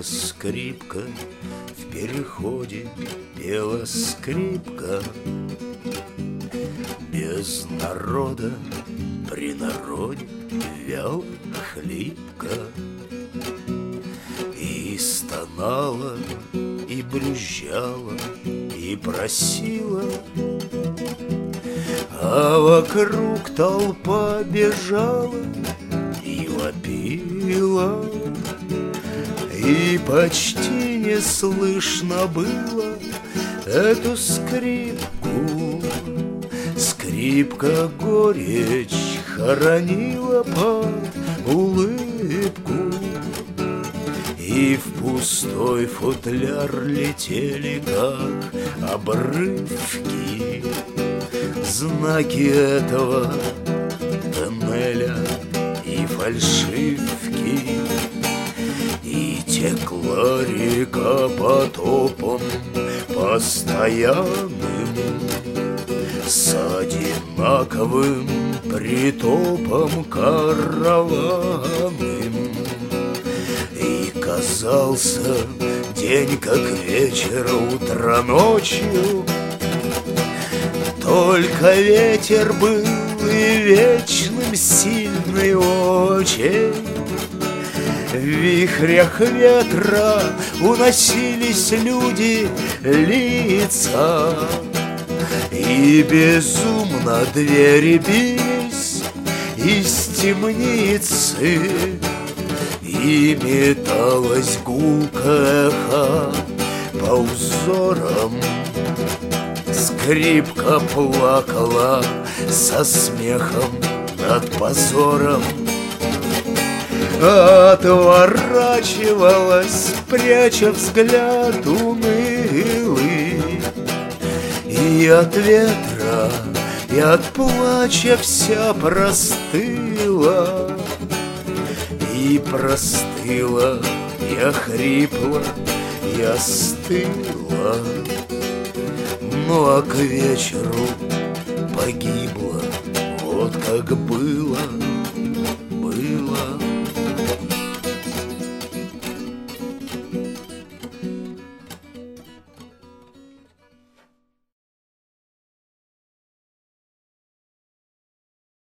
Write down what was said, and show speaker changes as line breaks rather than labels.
пела скрипка, в переходе пела скрипка. Без народа, при народе вяло, хлипко. И стонала, и брюзжала, и просила, а вокруг толпа бежала и вопила. И почти не слышно было эту скрипку. Скрипка горечь хоронила под улыбку. И в пустой футляр летели, как обрывки, знаки этого тоннеля и фальшивки. И текла река потопом постоянным, с одинаковым притопом караванным. И казался день, как вечер, утро ночью. Только ветер был и вечным, сильный очень. В вихрях ветра уносились люди, лица, и безумно двери бились из темницы. И металось гулкое эхо по узорам. Скрипка плакала со смехом над позором. Отворачивалась, пряча взгляд унылый. И от ветра, и от плача вся простыла. И простыла, и охрипла, и остыла. Ну а к вечеру погибла, вот как было.